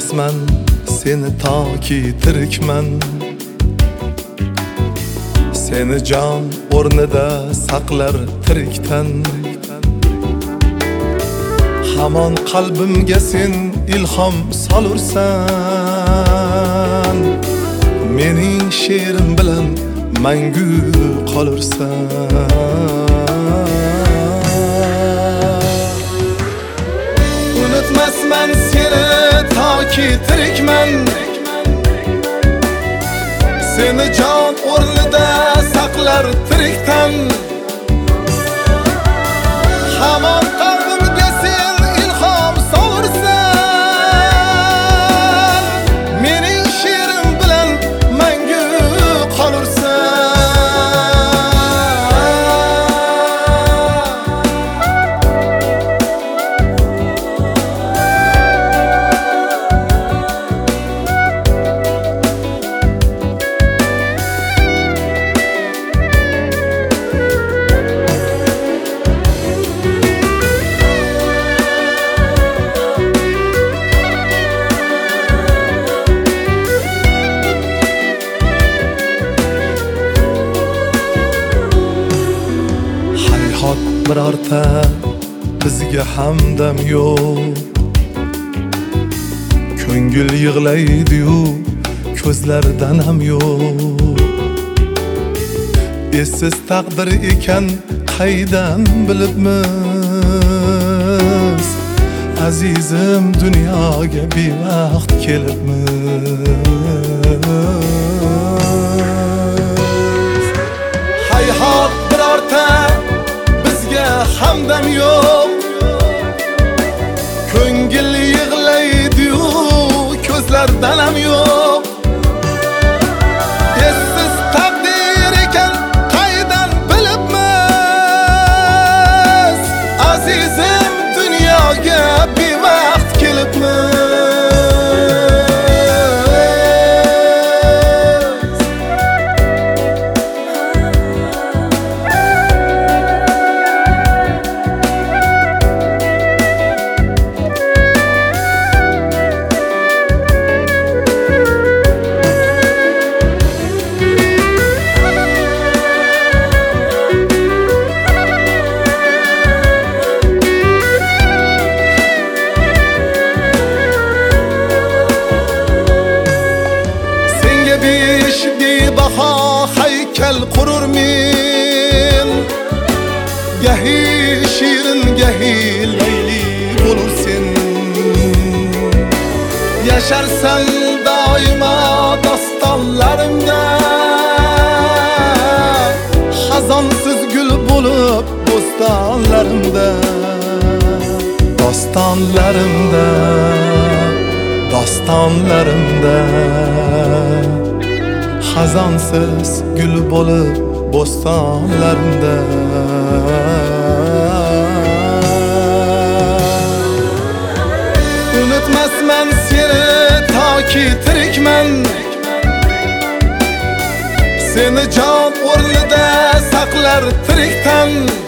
Unutmasman seni toki tirikman. Seni jon o'rnida saqlar tirikdan. Hamon qalbimga sen ilhom solursan. Mening she'rim bilan mangu qolursan. Unutmasman seni toki tirikman. Seni jon o'rnida saqlar tirikdan. Hamon qalbimga sen ilhom solursan. Mening she'rim bilan mangu qolursan. Birorta bizga hamdam yo'q. Ko'ngil yig'laydi-yu, ko'zlaridan ham yo'q. Essiz taqdir ekan qaydan bilibmiz. Azizim dunyoga bevaqt kelibmiz. Hayhot birorta hamdam yo'q. Ko'ngil yig'laydi-yu, ko'zlardan ham yo'q. Essiz taqdir ekan qaydan bilibmiz. Azizim dunyoga bevaqt kelibmiz. Bebaho haykal qururmen. Gahi shirin gahi layli bo'lursen. Yasharsan doimo dostonlarimda. Xazonsiz gul bo'lib bo'stonlarimda. Dostonlarimda, dostonlarimda. Xazonsiz gul bo'lib bo'stonlarimda. Unutmasman seni toki tirikman. Seni jon o'rnida saqlar tirikdan.